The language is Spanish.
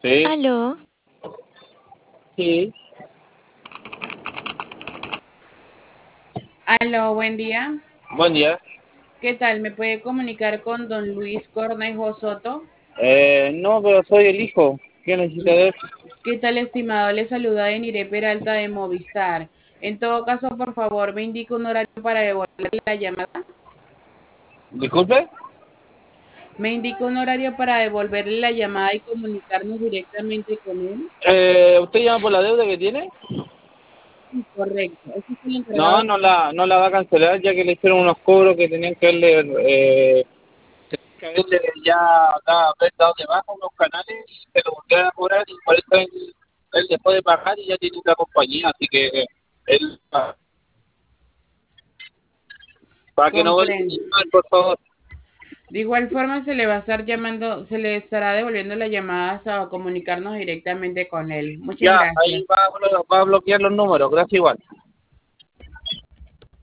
Sí, Aló, sí. Aló, buen día. Buen día. ¿Qué tal? ¿Me puede comunicar con don Luis Cornejo Soto? No, pero soy el hijo. ¿Qué necesita de él? ¿Qué tal, estimado? Le saluda Deniré Peralta de Movistar. En todo caso, por favor, me indica un horario para devolverle la llamada. Disculpe. Me indica un horario para devolverle la llamada y comunicarnos directamente con él. ¿Usted llama por la deuda que tiene? Sí, correcto. Este es el encargado No, no la va a cancelar ya que le hicieron unos cobros que tenían que haberle ya haber dado de baja unos canales y se lo volvieron a cobrar y por eso él dejó de pagar y ya tiene otra compañía, así que él, para que no vuelva a comprende. llamar, por favor. De igual forma, se le va a estar llamando, se le estará devolviendo la llamada hasta comunicarnos directamente con él. Muchas Ya, ahí gracias. va a bloquear los números, gracias igual.